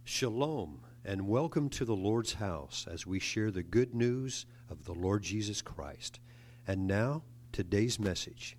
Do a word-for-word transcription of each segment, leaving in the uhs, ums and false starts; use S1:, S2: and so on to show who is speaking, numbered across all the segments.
S1: Shalom, and welcome to the Lord's house as we share the good news of the Lord Jesus Christ. And now, today's message.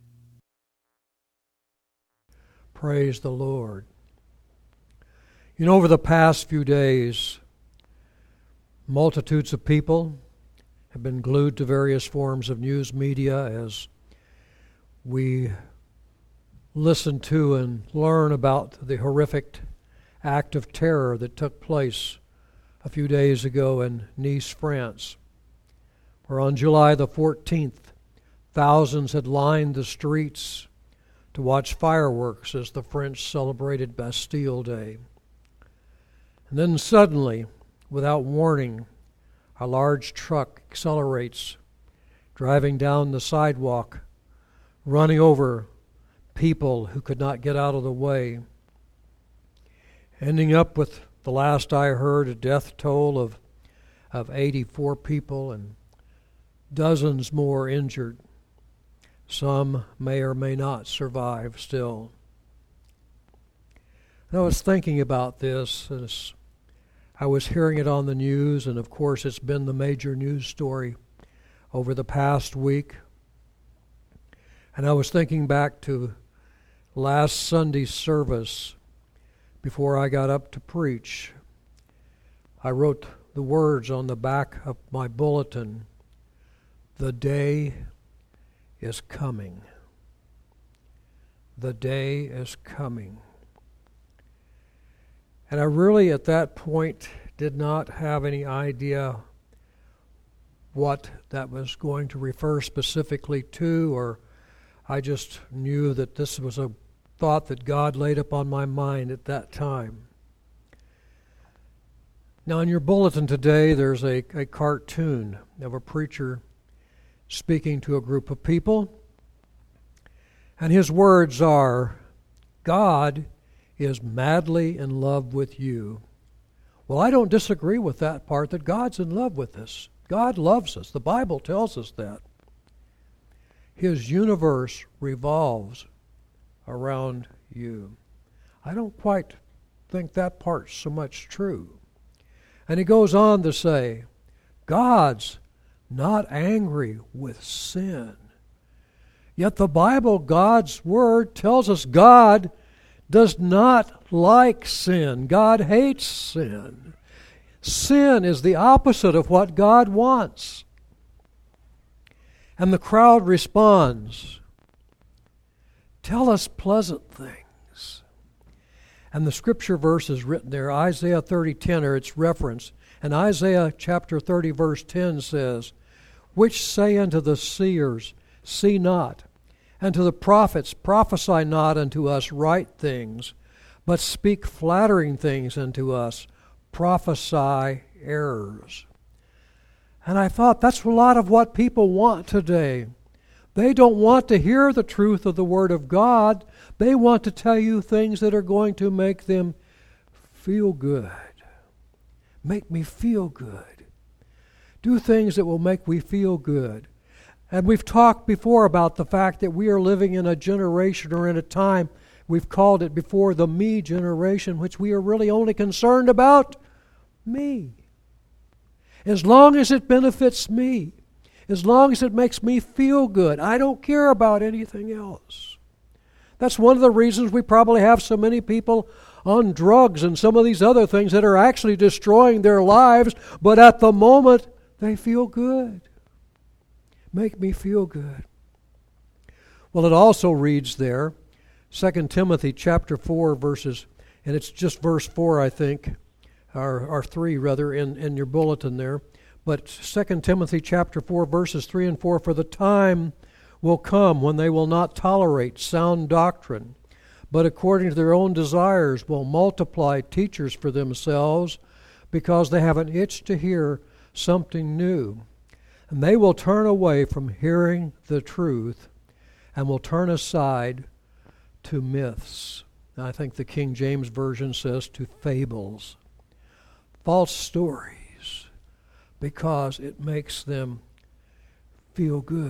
S2: Praise the Lord. You know, over the past few days, multitudes of people have been glued to various forms of news media as we listen to and learn about the horrific act of terror that took place a few days ago in Nice, France, where on July the fourteenth, thousands had lined the streets to watch fireworks as the French celebrated Bastille Day. And then suddenly, without warning, a large truck accelerates, driving down the sidewalk, running over people who could not get out of the way, ending up with, the last I heard, a death toll of, of eighty-four people and dozens more injured. Some may or may not survive still. And I was thinking about this as I was hearing it on the news, and of course it's been the major news story over the past week. And I was thinking back to last Sunday's service. Before I got up to preach, I wrote the words on the back of my bulletin, "The day is coming. The day is coming." And I really, at that point, did not have any idea what that was going to refer specifically to, or I just knew that this was a thought that God laid upon my mind at that time. Now, in your bulletin today, there's a, a cartoon of a preacher speaking to a group of people, and his words are, "God is madly in love with you." Well, I don't disagree with that part, that God's in love with us. God loves us. The Bible tells us that. His universe revolves around you. I don't quite think that part's so much true. And he goes on to say, God's not angry with sin. Yet the Bible, God's Word, tells us God does not like sin. God hates sin. Sin is the opposite of what God wants. And the crowd responds, "Tell us pleasant things." And the scripture verse is written there, Isaiah thirty ten, or its reference. And Isaiah chapter thirty verse ten says, "Which say unto the seers, See not, and to the prophets, Prophesy not unto us right things, but speak flattering things unto us, prophesy errors." And I thought that's a lot of what people want today. They don't want to hear the truth of the Word of God. They want to tell you things that are going to make them feel good. Make me feel good. Do things that will make me feel good. And we've talked before about the fact that we are living in a generation or in a time, we've called it before the me generation, which we are really only concerned about me. As long as it benefits me. As long as it makes me feel good, I don't care about anything else. That's one of the reasons we probably have so many people on drugs and some of these other things that are actually destroying their lives, but at the moment, they feel good. Make me feel good. Well, it also reads there, Second Timothy chapter four, verses, and it's just verse four, I think, or, or three, rather, in, in your bulletin there. But Second Timothy chapter four, verses three and four, "For the time will come when they will not tolerate sound doctrine, but according to their own desires will multiply teachers for themselves, because they have an itch to hear something new. And they will turn away from hearing the truth and will turn aside to myths." And I think the King James Version says to fables. False stories. Because it makes them feel good.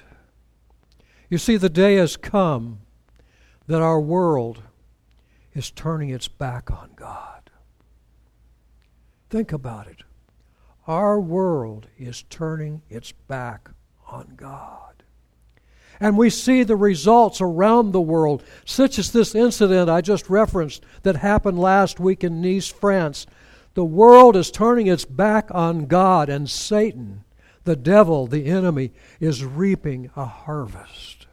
S2: You see, the day has come that our world is turning its back on God. Think about it. Our world is turning its back on God. And we see the results around the world, such as this incident I just referenced that happened last week in Nice, France. The world is turning its back on God, and Satan, the devil, the enemy, is reaping a harvest.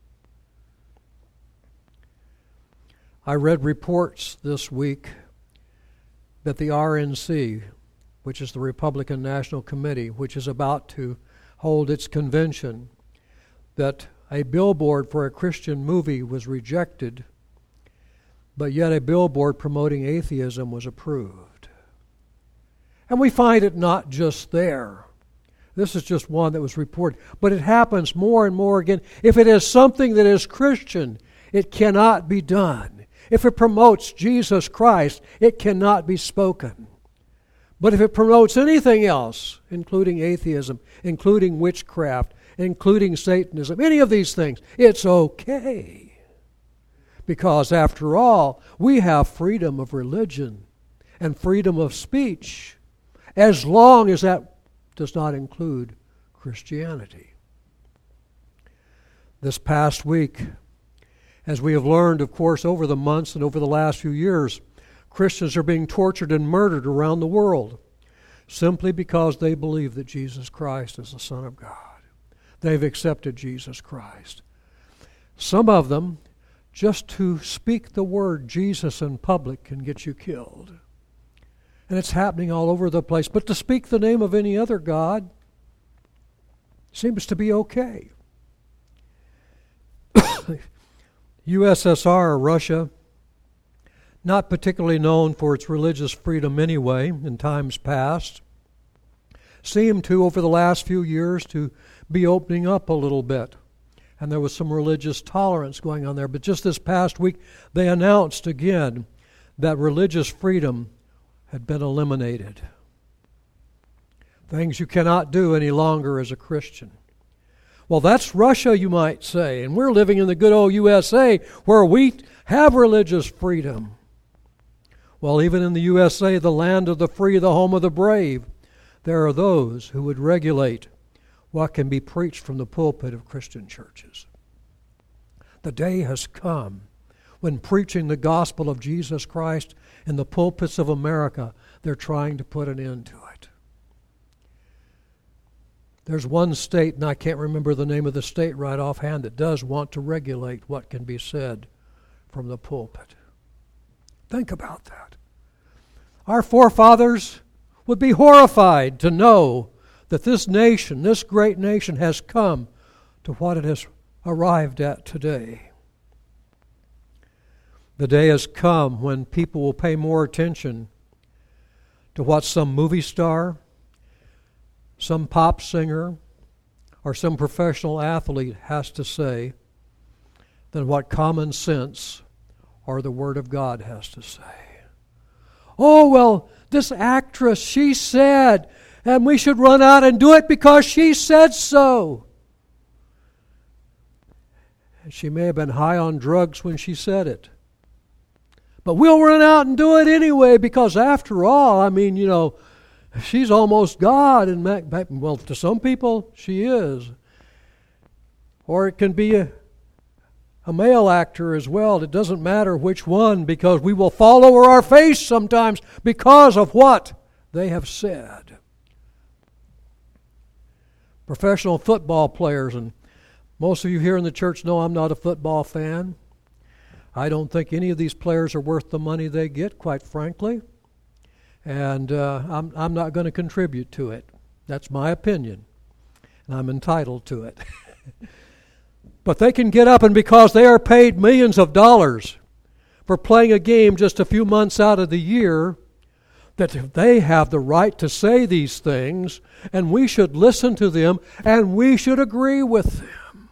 S2: I read reports this week that the R N C, which is the Republican National Committee, which is about to hold its convention, that a billboard for a Christian movie was rejected, but yet a billboard promoting atheism was approved. And we find it not just there. This is just one that was reported. But it happens more and more again. If it is something that is Christian, it cannot be done. If it promotes Jesus Christ, it cannot be spoken. But if it promotes anything else, including atheism, including witchcraft, including Satanism, any of these things, it's okay. Because after all, we have freedom of religion and freedom of speech, as long as that does not include Christianity. This past week, as we have learned, of course, over the months and over the last few years, Christians are being tortured and murdered around the world simply because they believe that Jesus Christ is the Son of God. They've accepted Jesus Christ. Some of them, just to speak the word Jesus in public can get you killed. And it's happening all over the place. But to speak the name of any other God seems to be okay. U S S R, Russia, not particularly known for its religious freedom anyway in times past, seemed to, over the last few years, to be opening up a little bit. And there was some religious tolerance going on there. But just this past week, they announced again that religious freedom had been eliminated. Things you cannot do any longer as a Christian. Well, that's Russia, you might say, and we're living in the good old U S A where we have religious freedom. Well, even in the U S A, the land of the free, the home of the brave, there are those who would regulate what can be preached from the pulpit of Christian churches. The day has come when preaching the gospel of Jesus Christ in the pulpits of America, they're trying to put an end to it. There's one state, and I can't remember the name of the state right offhand, that does want to regulate what can be said from the pulpit. Think about that. Our forefathers would be horrified to know that this nation, this great nation, has come to what it has arrived at today. The day has come when people will pay more attention to what some movie star, some pop singer, or some professional athlete has to say than what common sense or the Word of God has to say. Oh, well, this actress, she said, and we should run out and do it because she said so. And she may have been high on drugs when she said it. But we'll run out and do it anyway because after all, I mean, you know, she's almost God. And well, to some people, she is. Or it can be a, a male actor as well. It doesn't matter which one because we will fall over our face sometimes because of what they have said. Professional football players, and most of you here in the church know I'm not a football fan. I don't think any of these players are worth the money they get, quite frankly. And uh, I'm, I'm not going to contribute to it. That's my opinion. And I'm entitled to it. But they can get up, and because they are paid millions of dollars for playing a game just a few months out of the year, that they have the right to say these things, and we should listen to them, and we should agree with them.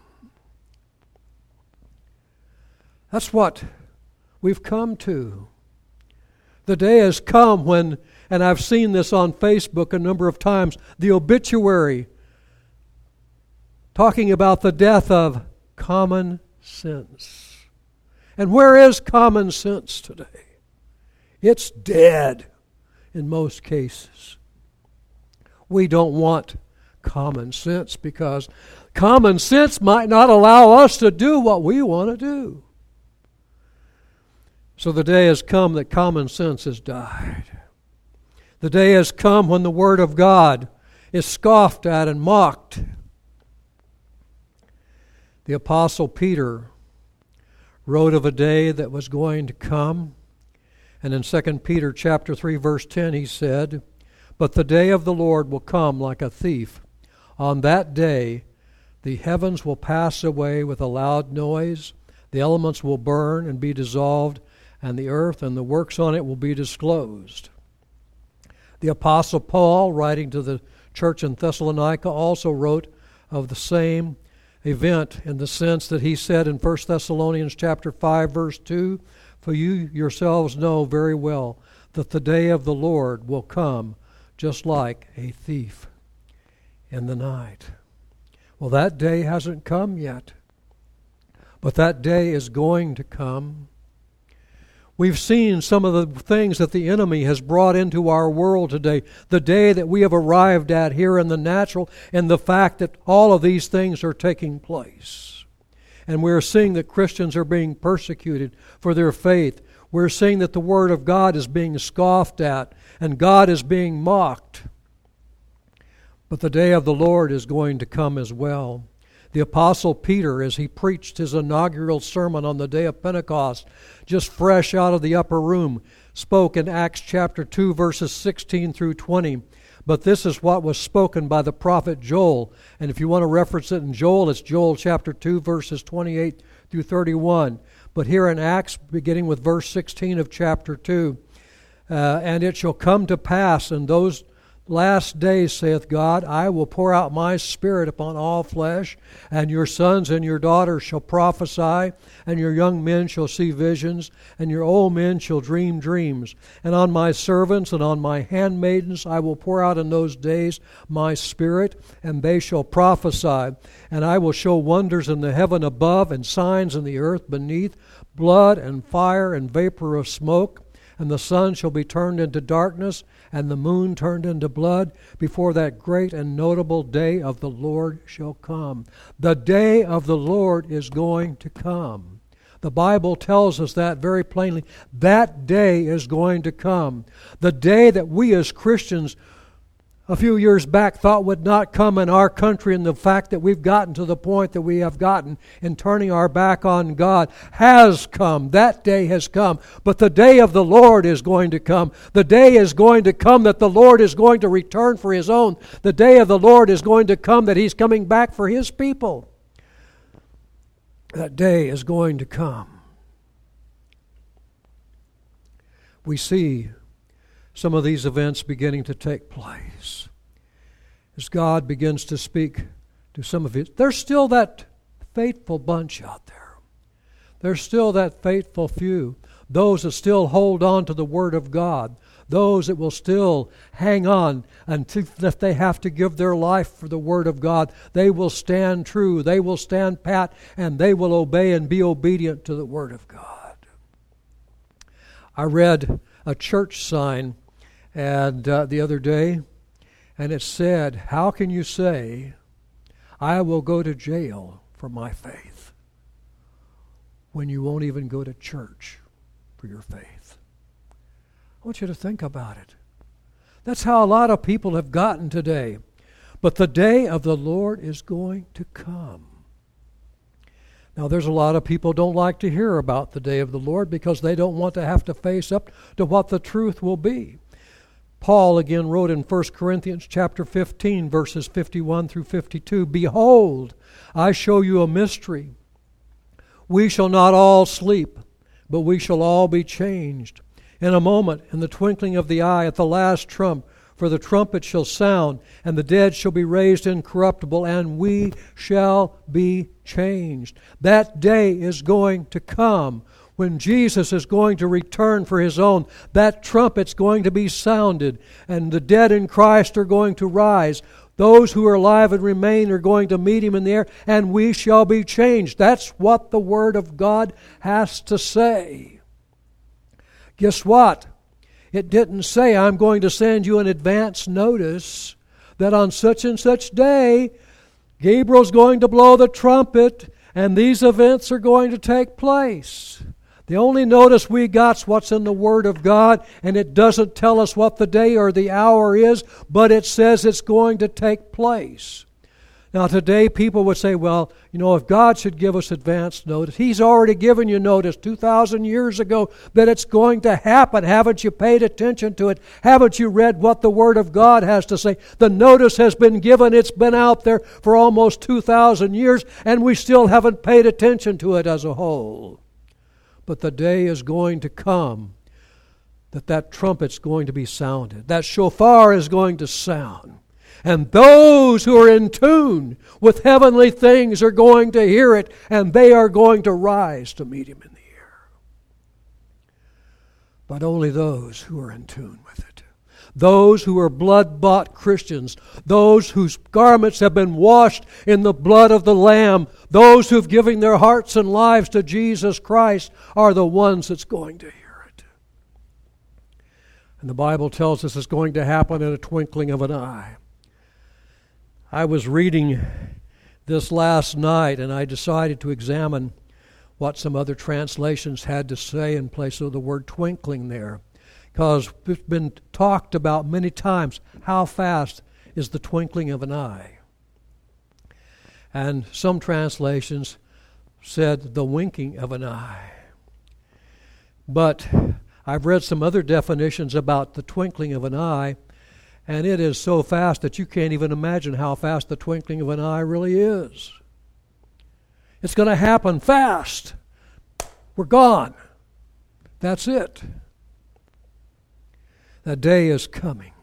S2: That's what we've come to. The day has come when, and I've seen this on Facebook a number of times, the obituary talking about the death of common sense. And where is common sense today? It's dead. in most cases. We don't want common sense because common sense might not allow us to do what we want to do. So the day has come that common sense has died. The day has come when the Word of God is scoffed at and mocked. The Apostle Peter wrote of a day that was going to come. And in Second Peter chapter three, verse ten, he said, "But the day of the Lord will come like a thief. On that day the heavens will pass away with a loud noise, the elements will burn and be dissolved, and the earth and the works on it will be disclosed." The Apostle Paul, writing to the church in Thessalonica, also wrote of the same event in the sense that he said in First Thessalonians chapter five, verse two, "For you yourselves know very well that the day of the Lord will come just like a thief in the night." Well, that day hasn't come yet, but that day is going to come. We've seen some of the things that the enemy has brought into our world today. The day that we have arrived at here in the natural, and the fact that all of these things are taking place. And we're seeing that Christians are being persecuted for their faith. We're seeing that the Word of God is being scoffed at, and God is being mocked. But the day of the Lord is going to come as well. The Apostle Peter, as he preached his inaugural sermon on the day of Pentecost, just fresh out of the upper room, spoke in Acts chapter two, verses sixteen through twenty. But this is what was spoken by the prophet Joel. And if you want to reference it in Joel, it's Joel chapter two, verses twenty-eight through thirty-one. But here in Acts, beginning with verse sixteen of chapter two, uh, "And it shall come to pass in those last days, saith God, I will pour out my Spirit upon all flesh, and your sons and your daughters shall prophesy, and your young men shall see visions, and your old men shall dream dreams. And on my servants and on my handmaidens I will pour out in those days my Spirit, and they shall prophesy. And I will show wonders in the heaven above, and signs in the earth beneath, blood and fire and vapor of smoke. And the sun shall be turned into darkness, and the moon turned into blood, before that great and notable day of the Lord shall come." The day of the Lord is going to come. The Bible tells us that very plainly. That day is going to come. The day that we as Christians a few years back thought would not come in our country, and the fact that we've gotten to the point that we have gotten in turning our back on God has come. That day has come. But the day of the Lord is going to come. The day is going to come that the Lord is going to return for His own. The day of the Lord is going to come that He's coming back for His people. That day is going to come. We see some of these events beginning to take place. As God begins to speak to some of it, there's still that faithful bunch out there. There's still that faithful few. Those that still hold on to the Word of God. Those that will still hang on, and if they have to give their life for the Word of God, they will stand true. They will stand pat, and they will obey and be obedient to the Word of God. I read a church sign and uh, the other day, and it said, "How can you say, I will go to jail for my faith, when you won't even go to church for your faith?" I want you to think about it. That's how a lot of people have gotten today. But the day of the Lord is going to come. Now, there's a lot of people who don't like to hear about the day of the Lord because they don't want to have to face up to what the truth will be. Paul again wrote in First Corinthians chapter fifteen, verses fifty-one through fifty-two, "Behold, I show you a mystery. We shall not all sleep, but we shall all be changed. In a moment, in the twinkling of the eye, at the last trump, for the trumpet shall sound, and the dead shall be raised incorruptible, and we shall be changed." That day is going to come when Jesus is going to return for His own. That trumpet's going to be sounded, and the dead in Christ are going to rise. Those who are alive and remain are going to meet Him in the air, and we shall be changed. That's what the Word of God has to say. Guess what? It didn't say, I'm going to send you an advance notice that on such and such day, Gabriel's going to blow the trumpet and these events are going to take place. The only notice we got's what's in the Word of God, and it doesn't tell us what the day or the hour is, but it says it's going to take place. Now today people would say, well, you know, if God should give us advance notice, He's already given you notice two thousand years ago that it's going to happen. Haven't you paid attention to it? Haven't you read what the Word of God has to say? The notice has been given. It's been out there for almost two thousand years, and we still haven't paid attention to it as a whole. But the day is going to come that that trumpet's going to be sounded. That shofar is going to sound. And those who are in tune with heavenly things are going to hear it, and they are going to rise to meet Him in the air. But only those who are in tune with it. Those who are blood-bought Christians, those whose garments have been washed in the blood of the Lamb, those who have given their hearts and lives to Jesus Christ are the ones that's going to hear it. And the Bible tells us it's going to happen in a twinkling of an eye. I was reading this last night, and I decided to examine what some other translations had to say in place of the word twinkling there, because it's been talked about many times. How fast is the twinkling of an eye? And some translations said the winking of an eye. But I've read some other definitions about the twinkling of an eye, and it is so fast that you can't even imagine how fast the twinkling of an eye really is. It's going to happen fast. We're gone. That's it. That day is coming.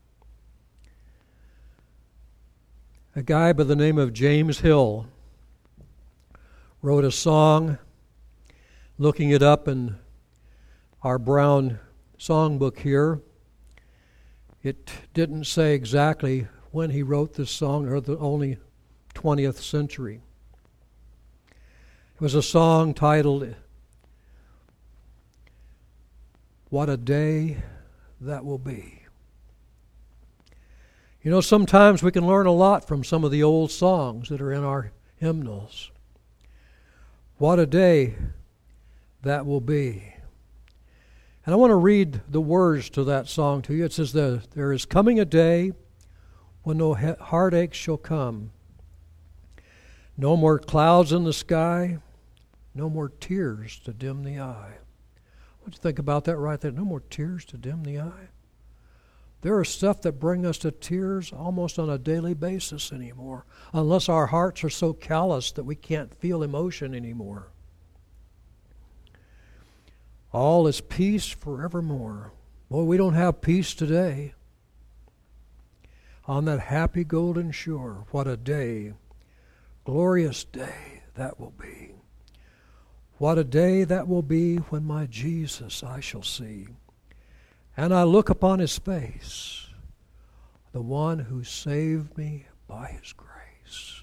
S2: A guy by the name of James Hill wrote a song, looking it up in our brown songbook here. It didn't say exactly when he wrote this song, or the only twentieth century. It was a song titled, What a Day That Will Be. You know, sometimes we can learn a lot from some of the old songs that are in our hymnals. What a day that will be. And I want to read the words to that song to you. It says, there is coming a day when no heartaches shall come. No more clouds in the sky. No more tears to dim the eye. What do you think about that right there? No more tears to dim the eye. There are stuff that bring us to tears almost on a daily basis anymore, unless our hearts are so callous that we can't feel emotion anymore. All is peace forevermore. Boy, we don't have peace today. On that happy golden shore, what a day, glorious day that will be. What a day that will be when my Jesus I shall see. And I look upon His face, the one who saved me by His grace.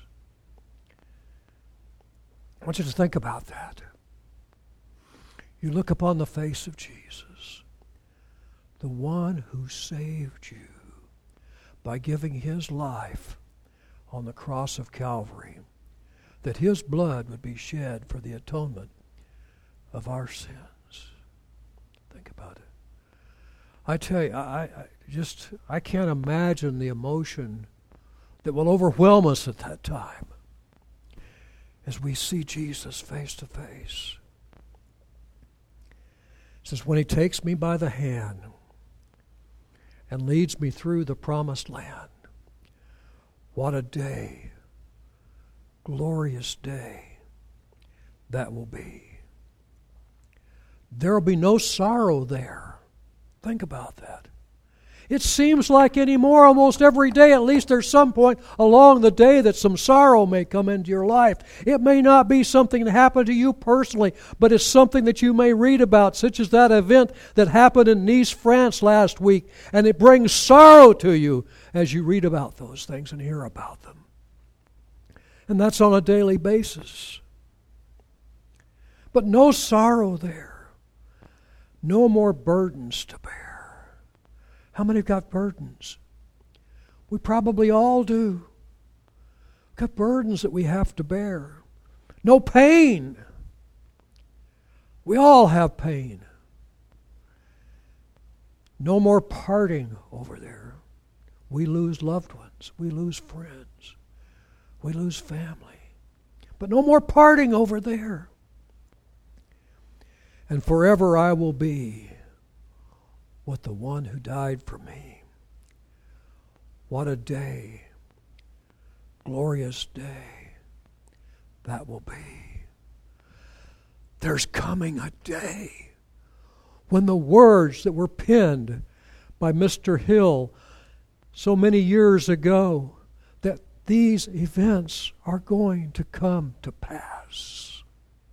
S2: I want you to think about that. You look upon the face of Jesus, the one who saved you by giving His life on the cross of Calvary, that His blood would be shed for the atonement of our sins. Think about it. I tell you, I, I just I can't imagine the emotion that will overwhelm us at that time as we see Jesus face to face. It says, when He takes me by the hand and leads me through the promised land, what a day, glorious day that will be. There will be no sorrow there. Think about that. It seems like anymore, almost every day, at least there's some point along the day that some sorrow may come into your life. It may not be something that happened to you personally, but it's something that you may read about, such as that event that happened in Nice, France last week, and it brings sorrow to you as you read about those things and hear about them. And that's on a daily basis. But no sorrow there. No more burdens to bear. How many have got burdens? We probably all do. We've got burdens that we have to bear. No pain. We all have pain. No more parting over there. We lose loved ones. We lose friends. We lose family. But no more parting over there. And forever I will be with the one who died for me. What a day. Glorious day that will be. There's coming a day when the words that were penned by Mister Hill so many years ago, that these events are going to come to pass.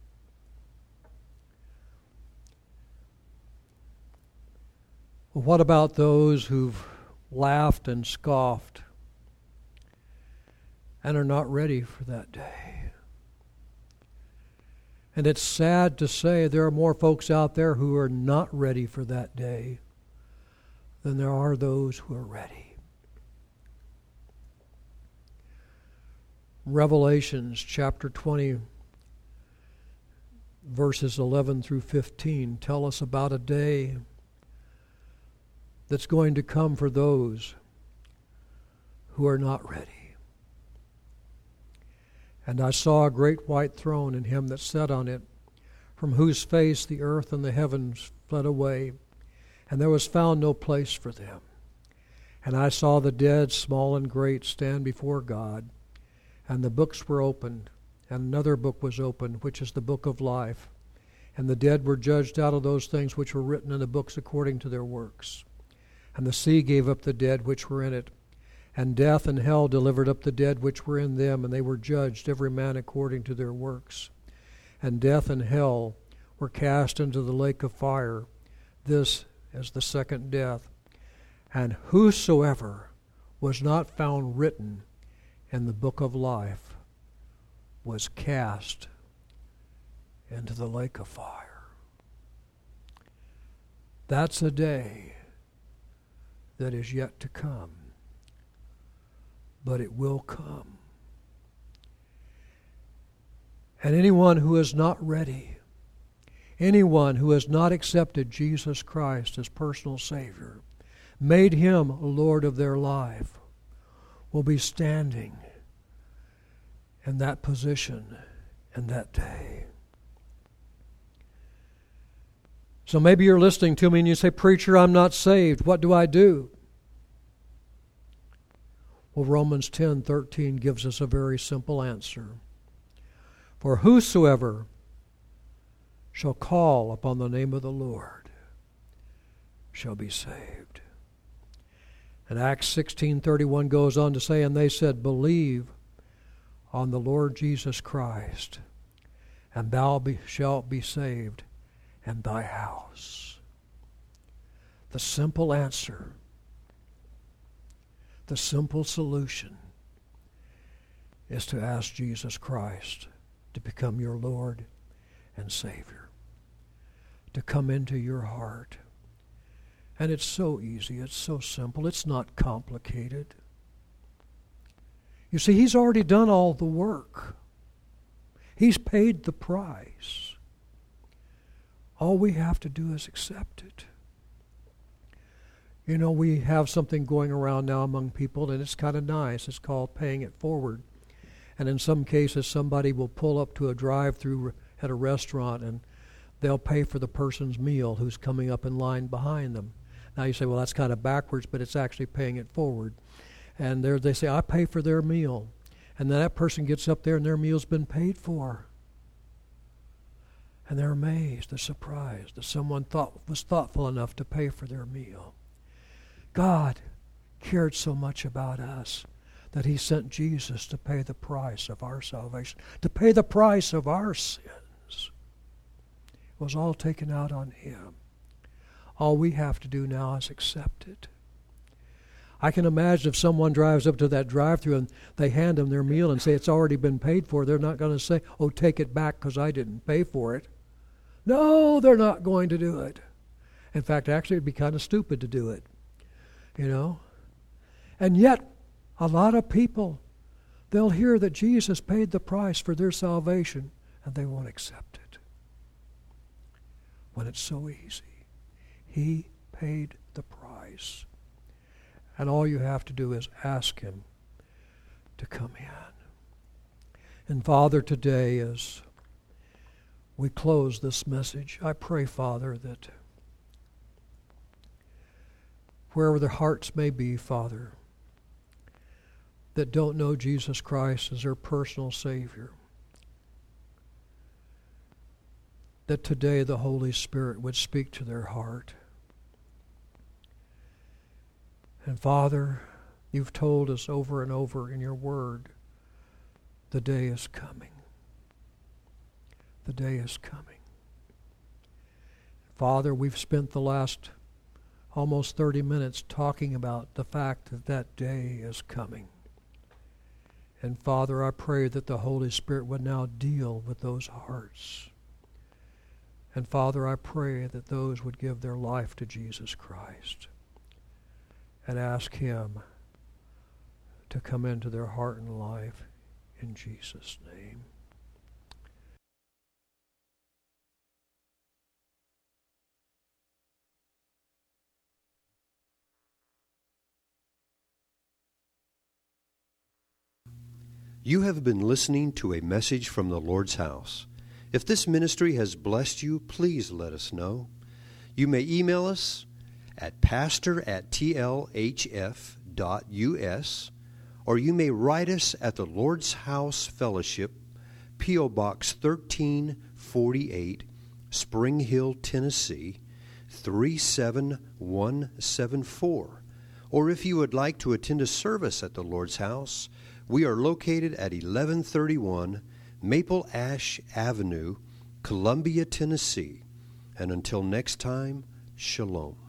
S2: Well, what about those who've laughed and scoffed and are not ready for that day? And it's sad to say there are more folks out there who are not ready for that day than there are those who are ready. Revelations chapter twenty, verses eleven through fifteen tell us about a day that's going to come for those who are not ready. And I saw a great white throne, and him that sat on it, from whose face the earth and the heavens fled away, and there was found no place for them. And I saw the dead, small and great, stand before God, and the books were opened, and another book was opened, which is the book of life. And the dead were judged out of those things which were written in the books according to their works. And the sea gave up the dead which were in it, and death and hell delivered up the dead which were in them, and they were judged every man according to their works. And death and hell were cast into the lake of fire. This is the second death. And whosoever was not found written in the book of life was cast into the lake of fire. That's a day that is yet to come. But it will come. And anyone who is not ready, anyone who has not accepted Jesus Christ as personal Savior, made Him Lord of their life, will be standing in that position in that day. So maybe you're listening to me and you say, "Preacher, I'm not saved. What do I do?" Well, Romans ten thirteen gives us a very simple answer. For whosoever shall call upon the name of the Lord shall be saved. And Acts sixteen thirty-one goes on to say, and they said, "Believe on the Lord Jesus Christ, and thou be, shalt be saved, and thy house." The simple answer, the simple solution is to ask Jesus Christ to become your Lord and Savior, to come into your heart. And it's so easy, it's so simple, it's not complicated. You see, He's already done all the work. He's paid the price. All we have to do is accept it. You know, we have something going around now among people, and it's kind of nice. It's called paying it forward. And in some cases, somebody will pull up to a drive-through at a restaurant, and they'll pay for the person's meal who's coming up in line behind them. Now you say, well, that's kind of backwards, but it's actually paying it forward. And there they say, I pay for their meal. And then that person gets up there and their meal's been paid for. And they're amazed, they're surprised that someone thought was thoughtful enough to pay for their meal. God cared so much about us that He sent Jesus to pay the price of our salvation, to pay the price of our sins. It was all taken out on Him. All we have to do now is accept it. I can imagine if someone drives up to that drive-thru and they hand them their meal and say it's already been paid for, they're not going to say, oh, take it back because I didn't pay for it. No, they're not going to do it. In fact, actually, it'd be kind of stupid to do it. you know. And yet, a lot of people, they'll hear that Jesus paid the price for their salvation, and they won't accept it. When it's so easy. He paid the price. And all you have to do is ask him to come in. And Father, today as we close this message, I pray, Father, that wherever their hearts may be, Father, that don't know Jesus Christ as their personal Savior, that today the Holy Spirit would speak to their heart. And Father, you've told us over and over in your word, the day is coming. The day is coming. Father, we've spent the last almost thirty minutes talking about the fact that that day is coming. And Father, I pray that the Holy Spirit would now deal with those hearts. And Father, I pray that those would give their life to Jesus Christ and ask him to come into their heart and life in Jesus' name.
S1: You have been listening to a message from the Lord's house. If this ministry has blessed you, please let us know. You may email us at pastor at t l h f dot u s, or you may write us at the Lord's House Fellowship, P O Box thirteen forty-eight, Spring Hill, Tennessee, three seven one seven four. Or if you would like to attend a service at the Lord's House, we are located at eleven thirty-one Maple Ash Avenue, Columbia, Tennessee. And until next time, shalom.